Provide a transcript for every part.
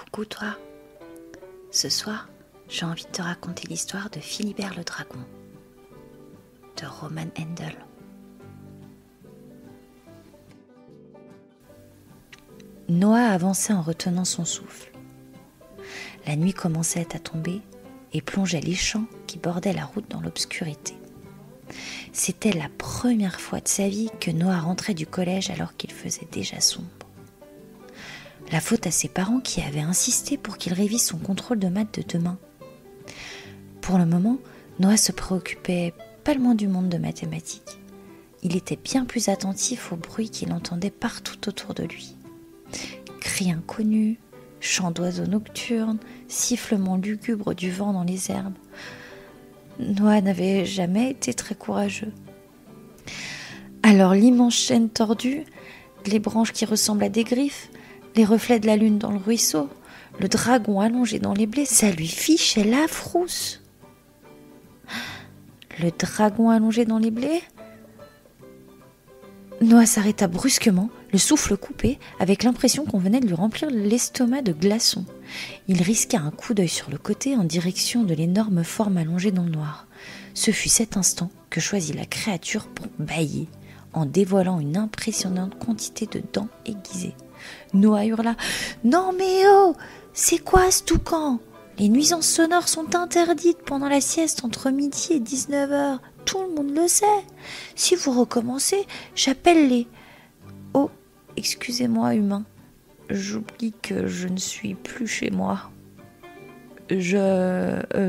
Coucou toi. Ce soir, j'ai envie de te raconter l'histoire de Philibert le dragon, de Roman Handel. Noah avançait en retenant son souffle. La nuit commençait à tomber et plongeait les champs qui bordaient la route dans l'obscurité. C'était la première fois de sa vie que Noah rentrait du collège alors qu'il faisait déjà sombre. La faute à ses parents qui avaient insisté pour qu'il révise son contrôle de maths de demain. Pour le moment, Noah se préoccupait pas le moins du monde de mathématiques. Il était bien plus attentif au bruit qu'il entendait partout autour de lui. Cris inconnus, chants d'oiseaux nocturnes, sifflements lugubres du vent dans les herbes. Noah n'avait jamais été très courageux. Alors l'immense chaîne tordue, les branches qui ressemblent à des griffes, les reflets de la lune dans le ruisseau, le dragon allongé dans les blés, ça lui fichait la frousse. Le dragon allongé dans les blés ? Noah s'arrêta brusquement, le souffle coupé, avec l'impression qu'on venait de lui remplir l'estomac de glaçons. Il risqua un coup d'œil sur le côté en direction de l'énorme forme allongée dans le noir. Ce fut cet instant que choisit la créature pour bâiller, en dévoilant une impressionnante quantité de dents aiguisées. Noah hurla « Non mais oh, c'est quoi ce toucan ? Les nuisances sonores sont interdites pendant la sieste entre midi et 19h. Tout le monde le sait. Si vous recommencez, j'appelle les... Oh, excusez-moi, humain. J'oublie que je ne suis plus chez moi. Pardon ?»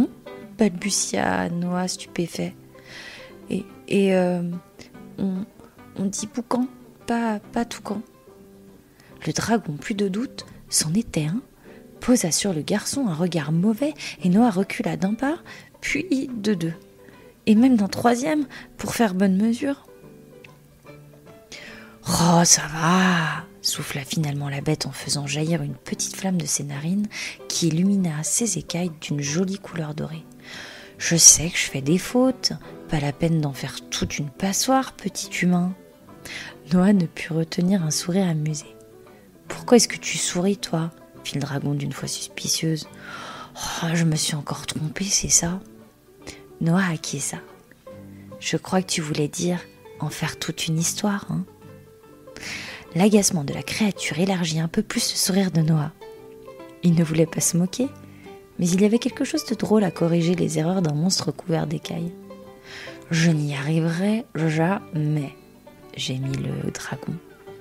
balbutia Noah stupéfait. On dit boucan, pas toucan. Le dragon, plus de doute, c'en était un, posa sur le garçon un regard mauvais et Noah recula d'un pas, puis de deux, et même d'un troisième pour faire bonne mesure. « Oh, ça va !» souffla finalement la bête en faisant jaillir une petite flamme de ses narines qui illumina ses écailles d'une jolie couleur dorée. « Je sais que je fais des fautes, pas la peine d'en faire toute une passoire, petit humain. » Noah ne put retenir un sourire amusé. « Pourquoi est-ce que tu souris, toi ?» fit le dragon d'une voix suspicieuse. « Oh, je me suis encore trompée, c'est ça ?» Noah acquiesça. « Je crois que tu voulais dire en faire toute une histoire, hein ?» L'agacement de la créature élargit un peu plus le sourire de Noah. Il ne voulait pas se moquer, mais il y avait quelque chose de drôle à corriger les erreurs d'un monstre couvert d'écailles. « Je n'y arriverai jamais !» gémit le dragon.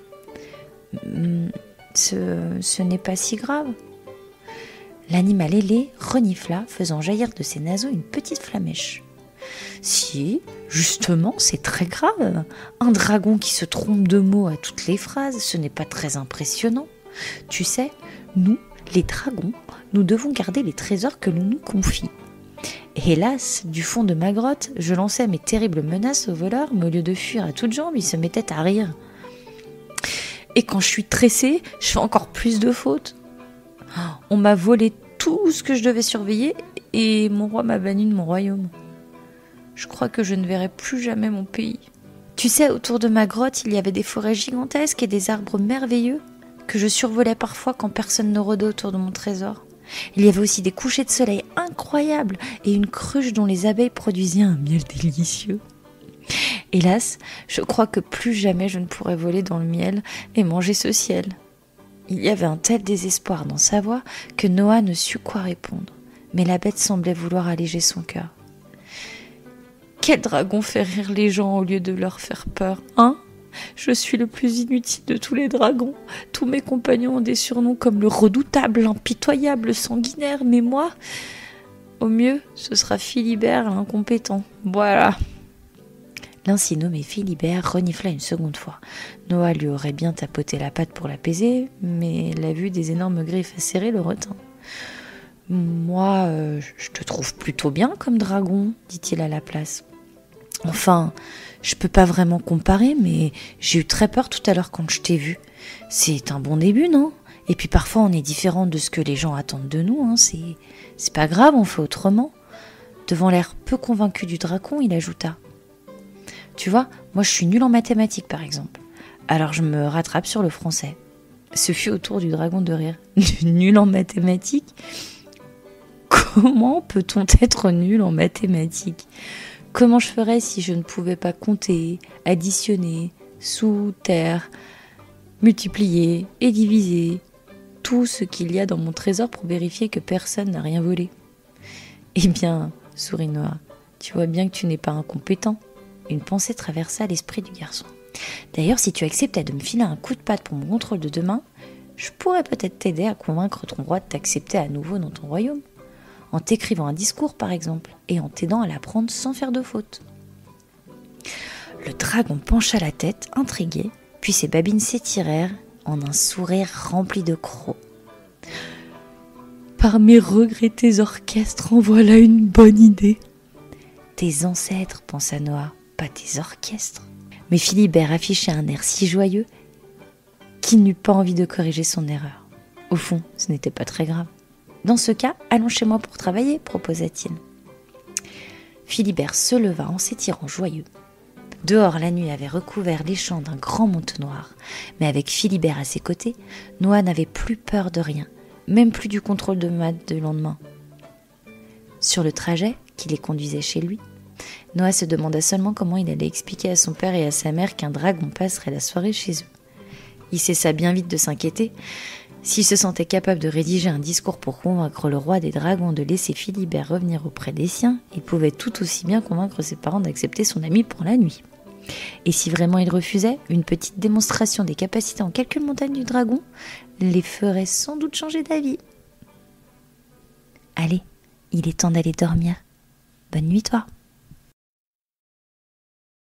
« Ce n'est pas si grave. » L'animal ailé renifla, faisant jaillir de ses naseaux une petite flamèche. « Si, justement, c'est très grave. Un dragon qui se trompe de mots à toutes les phrases, ce n'est pas très impressionnant. Tu sais, nous, les dragons, nous devons garder les trésors que l'on nous confie. Hélas, du fond de ma grotte, je lançais mes terribles menaces aux voleurs, mais au lieu de fuir à toutes jambes, ils se mettaient à rire. Et quand je suis tressée, je fais encore plus de fautes. On m'a volé tout ce que je devais surveiller et mon roi m'a banni de mon royaume. Je crois que je ne verrai plus jamais mon pays. Tu sais, autour de ma grotte, il y avait des forêts gigantesques et des arbres merveilleux que je survolais parfois quand personne ne rôdait autour de mon trésor. Il y avait aussi des couchers de soleil incroyables et une cruche dont les abeilles produisaient un miel délicieux. Hélas, je crois que plus jamais je ne pourrai voler dans le miel et manger ce ciel. Il y avait un tel désespoir dans sa voix que Noah ne sut quoi répondre, mais la bête semblait vouloir alléger son cœur. Quel dragon fait rire les gens au lieu de leur faire peur, hein ? Je suis le plus inutile de tous les dragons. Tous mes compagnons ont des surnoms comme le redoutable, l'impitoyable, sanguinaire, mais moi, au mieux, ce sera Philibert, l'incompétent. Voilà. L'ainsi nommé Philibert renifla une seconde fois. Noah lui aurait bien tapoté la patte pour l'apaiser, mais la vue des énormes griffes acérées le retint. « Moi, je te trouve plutôt bien comme dragon, » dit-il à la place. « Enfin, je peux pas vraiment comparer, mais j'ai eu très peur tout à l'heure quand je t'ai vu. C'est un bon début, non ? Et puis parfois on est différent de ce que les gens attendent de nous, hein. C'est pas grave, on fait autrement. » Devant l'air peu convaincu du dragon, il ajouta. « Tu vois, moi je suis nulle en mathématiques par exemple. Alors je me rattrape sur le français. Ce fut au tour du dragon de rire. Nul en mathématiques? Comment peut-on être nul en mathématiques? Comment je ferais si je ne pouvais pas compter, additionner, sous-terre, multiplier et diviser tout ce qu'il y a dans mon trésor pour vérifier que personne n'a rien volé? Eh bien, sourit Noah, tu vois bien que tu n'es pas incompétent. Une pensée traversa l'esprit du garçon. D'ailleurs, si tu acceptais de me filer un coup de patte pour mon contrôle de demain, je pourrais peut-être t'aider à convaincre ton roi de t'accepter à nouveau dans ton royaume. En t'écrivant un discours par exemple, et en t'aidant à l'apprendre sans faire de faute. Le dragon pencha la tête, intrigué, puis ses babines s'étirèrent en un sourire rempli de crocs. Par mes regrettés orchestres, en voilà une bonne idée. Tes ancêtres, pensa Noah, pas tes orchestres. Mais Philibert affichait un air si joyeux qu'il n'eut pas envie de corriger son erreur. Au fond, ce n'était pas très grave. Dans ce cas, allons chez moi pour travailler, proposa-t-il. Philibert se leva en s'étirant joyeux. Dehors, la nuit avait recouvert les champs d'un grand manteau noir, mais avec Philibert à ses côtés, Noah n'avait plus peur de rien, même plus du contrôle de maths du lendemain. Sur le trajet qui les conduisait chez lui, Noah se demanda seulement comment il allait expliquer à son père et à sa mère qu'un dragon passerait la soirée chez eux. Il cessa bien vite de s'inquiéter. S'il se sentait capable de rédiger un discours pour convaincre le roi des dragons de laisser Philibert revenir auprès des siens, il pouvait tout aussi bien convaincre ses parents d'accepter son ami pour la nuit. Et si vraiment il refusait, une petite démonstration des capacités en calcul montagne du dragon les ferait sans doute changer d'avis. Allez, il est temps d'aller dormir. Bonne nuit toi.